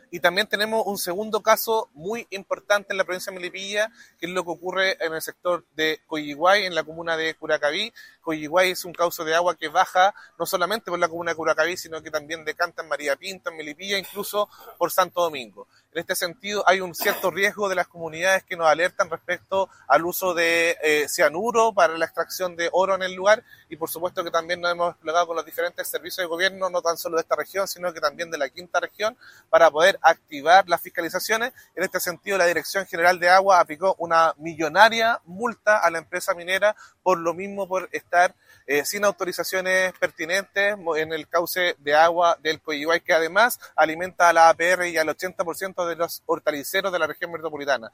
Y también tenemos un segundo caso muy importante en la provincia de Melipilla, que es lo que ocurre en el sector de Coyihuay, en la comuna de Curacaví. Coyihuay es un cauce de agua que baja no solamente por la comuna de Curacaví, sino que también decanta en María Pinta, en Melipilla, incluso por Santo Domingo. En este sentido, hay un cierto riesgo de las comunidades que nos alertan respecto al uso de cianuro para la extracción de oro en el lugar, y por supuesto que también nos hemos desplegado con los diferentes servicios de gobierno, no tan solo de esta región, sino que también de la quinta región, para poder activar las fiscalizaciones. En este sentido, la Dirección General de Agua aplicó una millonaria multa a la empresa minera por lo mismo, por estar sin autorizaciones pertinentes en el cauce de agua del Coyihuay, que además alimenta a la APR y al 80% de los hortaliceros de la región metropolitana.